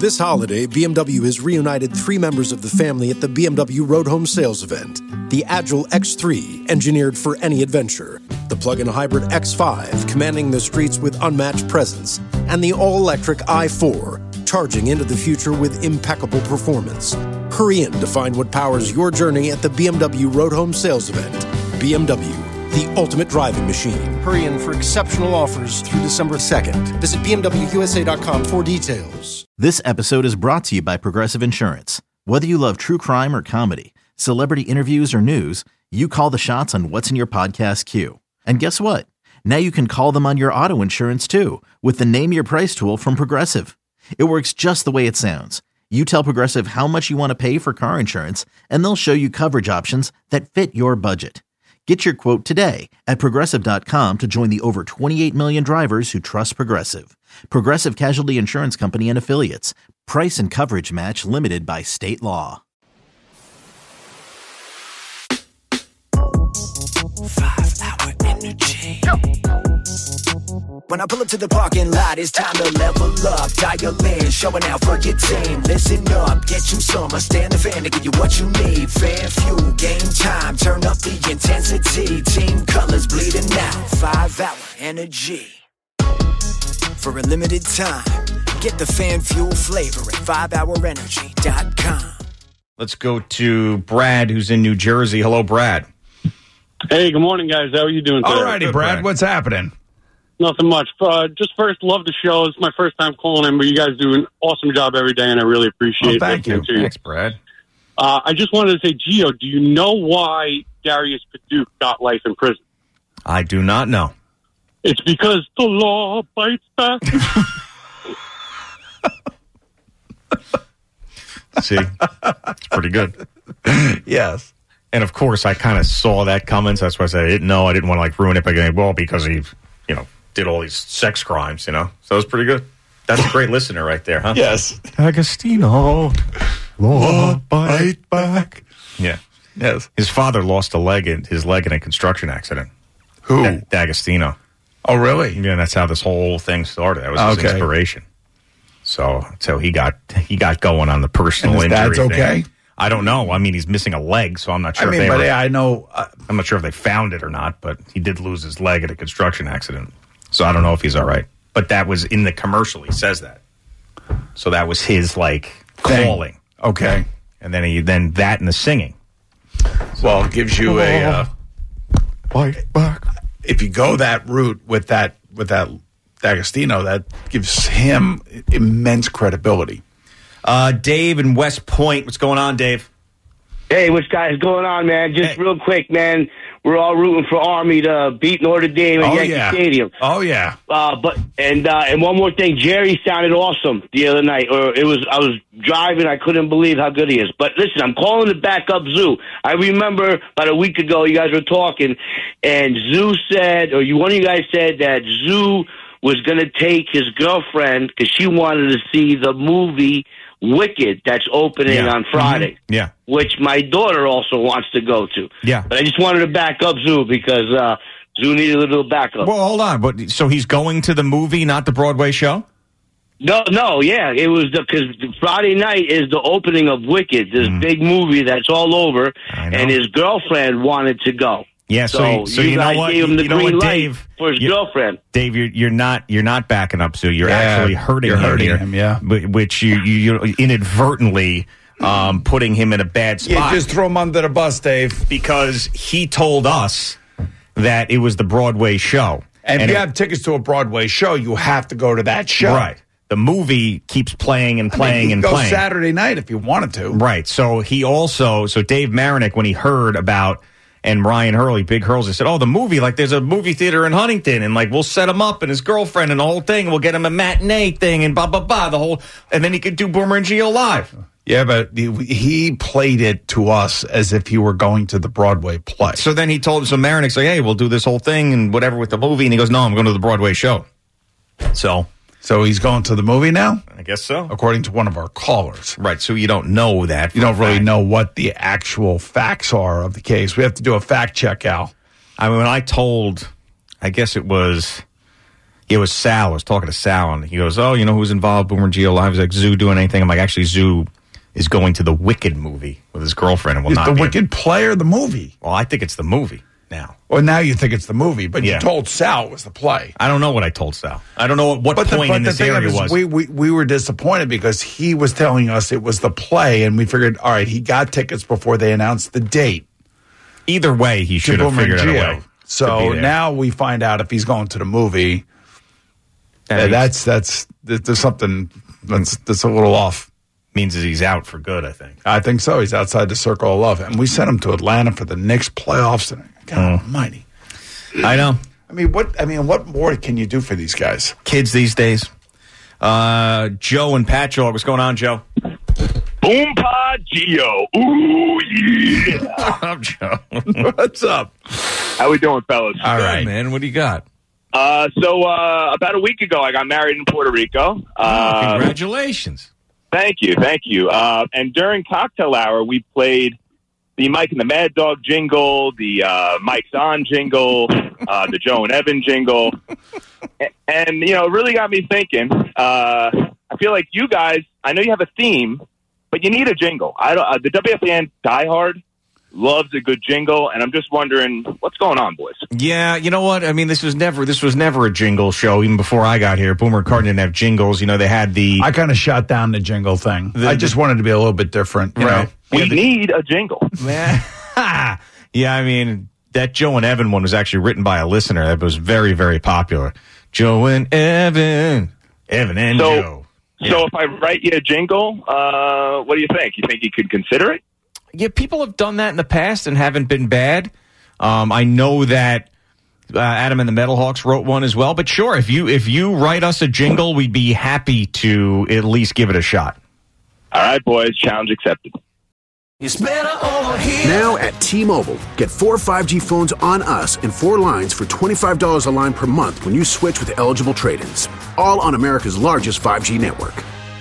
This holiday, BMW has reunited 3 members of the family at the BMW Road Home Sales event. The Agile X3, engineered for any adventure. The plug-in hybrid X5, commanding the streets with unmatched presence. And the all-electric i4, charging into the future with impeccable performance. Hurry in to find what powers your journey at the BMW Road Home Sales event. BMW, the ultimate driving machine. Hurry in for exceptional offers through December 2nd. Visit BMWUSA.com for details. This episode is brought to you by Progressive Insurance. Whether you love true crime or comedy, celebrity interviews or news, you call the shots on what's in your podcast queue. And guess what? Now you can call them on your auto insurance too with the Name Your Price tool from Progressive. It works just the way it sounds. You tell Progressive how much you want to pay for car insurance, and they'll show you coverage options that fit your budget. Get your quote today at Progressive.com to join the over 28 million drivers who trust Progressive. Progressive Casualty Insurance Company and Affiliates. Price and coverage match limited by state law. 5-hour energy. When I pull up to the parking lot, it's time to level up. Dial in, showing out for your team. Listen up, get you some. I stand the fan to give you what you need. Fan fuel, game time, turn up the intensity. Team colors bleeding out. 5-hour energy. For a limited time, get the fan fuel flavor at 5hourenergy.com. Let's go to Brad, who's in New Jersey. Hello, Brad. Hey, good morning, guys. How are you doing today? All righty, Brad. What's happening? Nothing much. Just first, love the show. It's my first time calling in, but you guys do an awesome job every day, and I really appreciate it. Thank you. Thanks, Brad. I just wanted to say, Gio, do you know why Darius Paduk got life in prison? I do not know. It's because the law bites back. See? It's pretty good. Yes. And, of course, I kind of saw that coming, so that's why I said I didn't know. I didn't want to, ruin it by going, well, because he, did all these sex crimes, So it was pretty good. That's a great listener right there, huh? Yes. Agostino. Law bite back. Yeah. Yes. His father lost his leg in a construction accident. Who? D'Agostino. Oh, really? Yeah, that's how this whole thing started. That was his inspiration. So he got going on the personal injury That's okay? thing. I don't know. I mean, he's missing a leg, so I'm not sure. I know. I'm not sure if they found it or not, but he did lose his leg at a construction accident. So I don't know if he's all right. But that was in the commercial. He says that. So that was his calling. Okay. And then that and the singing. Well, it gives you a bite back. If you go that route with that D'Agostino, that gives him immense credibility. Dave in West Point. What's going on, Dave? Hey, what's going on, man? Just real quick, man. We're all rooting for Army to beat Notre Dame at Yankee Stadium. Oh yeah. And one more thing, Jerry sounded awesome the other night. I was driving, I couldn't believe how good he is. But listen, I'm calling to back up Zoo. I remember about a week ago you guys were talking, and Zoo said, or one of you guys said that Zoo was going to take his girlfriend because she wanted to see the movie Wicked that's opening on Friday. Mm-hmm. Yeah. Which my daughter also wants to go to. Yeah. But I just wanted to back up Zoo because Zoo needed a little backup. Well, hold on. But so he's going to the movie, not the Broadway show? No, yeah. It was because Friday night is the opening of Wicked, this big movie that's all over, and his girlfriend wanted to go. Yeah, so you know what? Gave him the green light Dave, for his girlfriend. Dave, you're not backing up Sue. You're actually hurting him. Yeah. Which you inadvertently putting him in a bad spot. You just throw him under the bus, Dave. Because he told us that it was the Broadway show. And if you have tickets to a Broadway show, you have to go to that show. Right. The movie keeps playing and playing and playing. Go Saturday night if you wanted to. Right. So Dave Marinick, when he heard about, and Ryan Hurley, Big Hurls, they said, the movie, there's a movie theater in Huntington, and we'll set him up and his girlfriend and the whole thing, we'll get him a matinee thing and blah, blah, blah, and then he could do Boomer and Gio live. Yeah, but he played it to us as if he were going to the Broadway play. So then he told us, Marinick's hey, we'll do this whole thing and whatever with the movie, and he goes, no, I'm going to the Broadway show. So he's going to the movie now? I guess so. According to one of our callers. Right, so you don't know that. You don't really know what the actual facts are of the case. We have to do a fact check, Al. I mean, when I told, I guess it was, It was Sal. I was talking to Sal, and he goes, "Oh, you know who's involved? Boomer and Gio Live." He's like, "Zoo doing anything?" I'm like, "Actually, Zoo is going to the Wicked movie with his girlfriend, and will not the be Wicked play or the movie." Well, I think it's the movie now. Well, now you think it's the movie, but Yeah. you told Sal it was the play. I don't know what I told Sal. I don't know what point in this area was. We were disappointed because he was telling us it was the play, and we figured, all right, he got tickets before they announced the date. Either way, he should have Boomer and figured out a Gio. way. So now we find out if he's going to the movie. There's something that's a little off. Means that he's out for good, I think. I think so. He's outside the circle of love, and we sent him to Atlanta for the Knicks playoffs. And God Almighty, I know. I mean, what more can you do for these guys? Kids these days. Joe and Patchogue. What's going on, Joe? Boom Pod Gio. Ooh, yeah. What's up, Joe? What's up? How we doing, fellas? All right, man. What do you got? So about a week ago, I got married in Puerto Rico. Congratulations. Thank you. And during cocktail hour, we played the Mike and the Mad Dog jingle, the Mike's On jingle, the Joe and Evan jingle. And, you know, it really got me thinking. I feel like you guys, I know you have a theme, but you need a jingle. The WFAN diehard loves a good jingle, and I'm just wondering what's going on, boys. Yeah, you know what? I mean, this was never a jingle show. Even before I got here, Boomer and Carton didn't have jingles. You know, they had the. I kind of shot down the jingle thing. I just wanted to be a little bit different. You know? We need a jingle. Yeah, I mean, that Joe and Evan one was actually written by a listener. That was very, very popular. Joe and Evan and Joe. So if I write you a jingle, what do you think? You think you could consider it? Yeah, people have done that in the past and haven't been bad. I know that Adam and the Metalhawks wrote one as well. But sure, if you write us a jingle, we'd be happy to at least give it a shot. All right, boys. Challenge accepted. It's better over here. Now at T-Mobile, get 4 5G phones on us and 4 lines for $25 a line per month when you switch with eligible trade-ins. All on America's largest 5G network.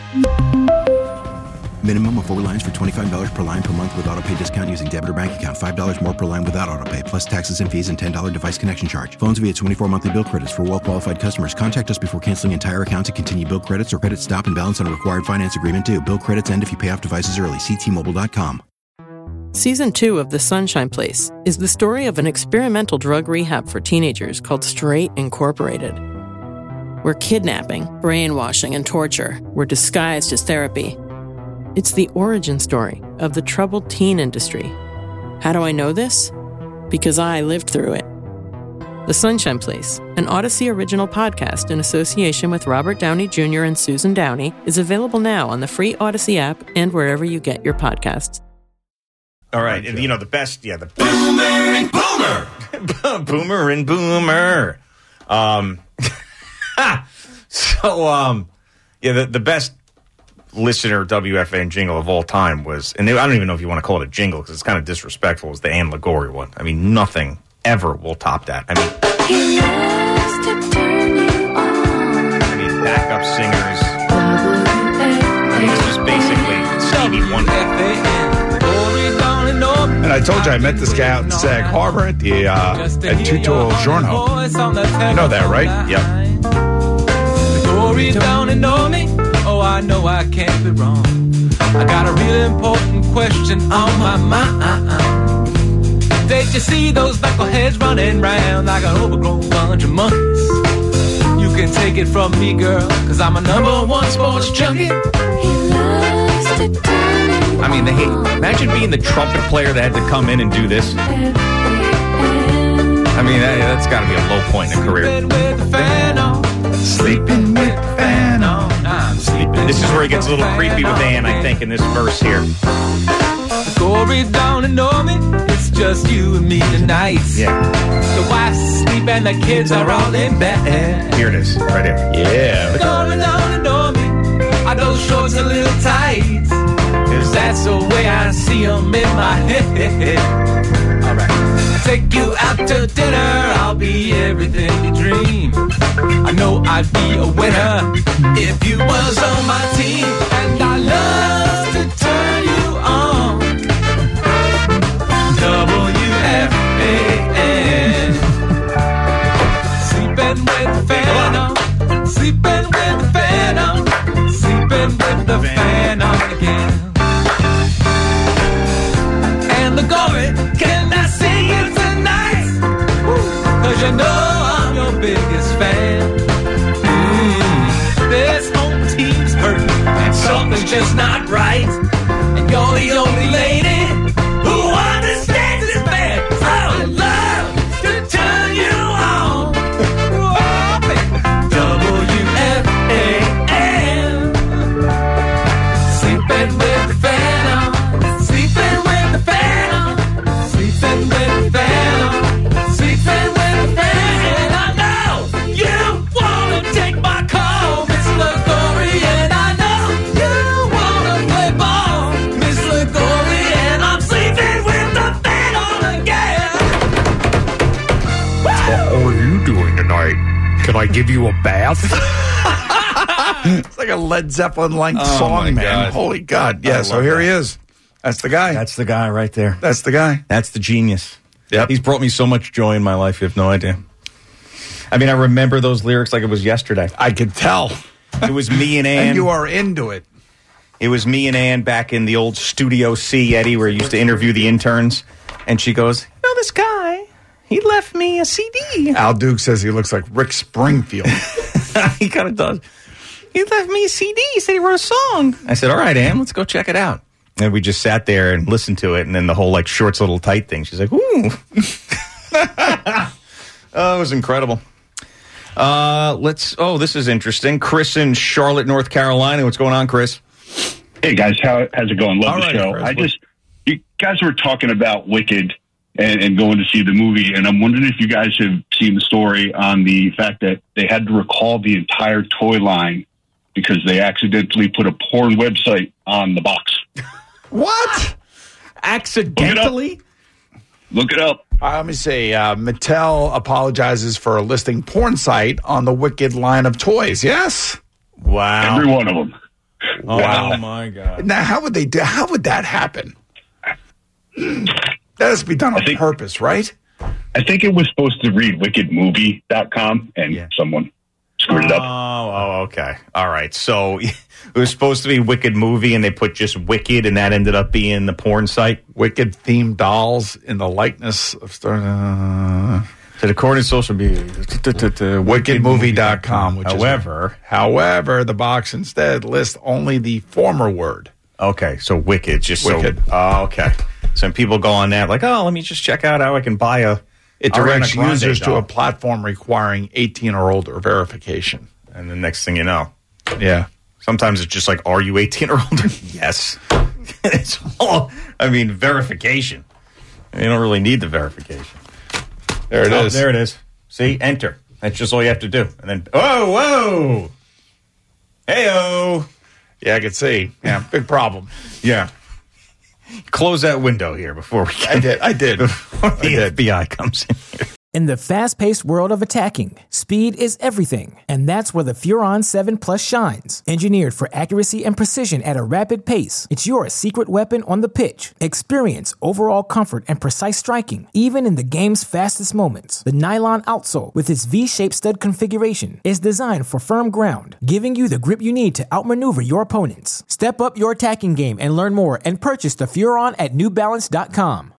Minimum of 4 lines for $25 per line per month with autopay discount using debit or bank account. $5 more per line without autopay, plus taxes and fees and $10 device connection charge. Phones via 24 monthly bill credits for well-qualified customers. Contact us before canceling entire account to continue bill credits or credit stop and balance on a required finance agreement due. Bill credits end if you pay off devices early. See T-Mobile.com. Season 2 of The Sunshine Place is the story of an experimental drug rehab for teenagers called Straight Incorporated, where kidnapping, brainwashing, and torture were disguised as therapy. It's the origin story of the troubled teen industry. How do I know this? Because I lived through it. The Sunshine Place, an Odyssey original podcast in association with Robert Downey Jr. and Susan Downey, is available now on the free Odyssey app and wherever you get your podcasts. All right, and, you know, the best. Boomer and Boomer. Boomer and Boomer. The best listener WFAN jingle of all time was, and I don't even know if you want to call it a jingle because it's kind of disrespectful, was the Ann Ligori one. I mean, nothing ever will top that. I mean, backup singers. I mean, this was basically Stevie Wonder. And I told you I met this guy out in Sag Harbor at the at Tutto Il Giorno. You know that, right? Yep. Don't know me. Oh, I know I can't be wrong. I got a real important question on my mind. Did you see those knuckleheads running round like an overgrown bunch of monkeys? You can take it from me, girl, cause I'm a #1 sports junkie. I mean, imagine being the trumpet player that had to come in and do this. I mean, that's got to be a low point in a career. Sleeping with the fan on. I'm sleeping. This is where he gets a little creepy with Ann, I think, in this verse here. Corey don't know me. It's just you and me tonight. Yeah. The wife's asleep and the kids are all in bed. Here it is, right here. Yeah. Corey don't know me. Are those shorts a little tight? Cause that's the way I see them in my head. All right. I take you out to dinner. I'll be everything you dream. I know I'd be a winner if you was on my team. And I love to turn you on. WFAN. Sleeping with the fan on. just not right. And you're the only lady who understands this man. I would love to turn you on. WFAN. Sleeping with the fan on. Sleeping with the fan on. Sleeping with the fan on. Sleeping with the fan. I know you wanna take my call, Miss LaGory, and I know you wanna play ball, Miss LaGory, and I'm sleeping with the fan on again. What are you doing tonight? Can I give you a bath? It's like a Led Zeppelin-like song, man. God. Holy God. Yeah, so here he is. That's the guy. That's the guy right there. That's the guy. That's the genius. Yep. He's brought me so much joy in my life, you have no idea. I mean, I remember those lyrics like it was yesterday. I could tell. It was me and Ann. And you are into it. It was me and Ann back in the old Studio C, Eddie, where you used to interview the interns. And she goes, you know, this guy, he left me a CD. Al Duke says he looks like Rick Springfield. He kind of does. He left me a CD. He said he wrote a song. I said, all right, Ann, let's go check it out. And we just sat there and listened to it. And then the whole, like, shorts, little tight thing. She's like, ooh. Oh, it was incredible. This is interesting. Chris in Charlotte, North Carolina. What's going on, Chris? Hey, guys. How's it going? Love the show. Chris, you guys were talking about Wicked and going to see the movie, and I'm wondering if you guys have seen the story on the fact that they had to recall the entire toy line because they accidentally put a porn website on the box. What? Accidentally? Look it up. Let me see. Mattel apologizes for listing porn site on the Wicked line of toys. Yes? Wow. Every one of them. Wow. Oh, my God. Now, how would that happen? That has to be done on purpose, right? I think it was supposed to read wickedmovie.com, and someone screwed it up. Oh, okay. All right. So it was supposed to be Wicked Movie, and they put just Wicked, and that ended up being the porn site. Wicked themed dolls in the likeness of to the according to social media, wickedmovie.com. However, the box instead lists only the former word. Okay, so Wicked, just Wicked. so. Oh, okay. So people go on that like, oh, let me just check out how I can buy a. It Ariana directs Grande users doll. to a platform requiring 18 or older verification. And the next thing you know. Yeah. Sometimes it's just like, are you 18 or older? Yes. It's all, verification. You don't really need the verification. There it is. There it is. See, enter. That's just all you have to do. And then, whoa. Hey-oh. Yeah, I can see. Yeah, big problem. Yeah. Close that window here before we get I did. Before the FBI comes in here. In the fast-paced world of attacking, speed is everything, and that's where the Furon 7 Plus shines. Engineered for accuracy and precision at a rapid pace, it's your secret weapon on the pitch. Experience overall comfort and precise striking, even in the game's fastest moments. The nylon outsole, with its V-shaped stud configuration, is designed for firm ground, giving you the grip you need to outmaneuver your opponents. Step up your attacking game and learn more and purchase the Furon at NewBalance.com.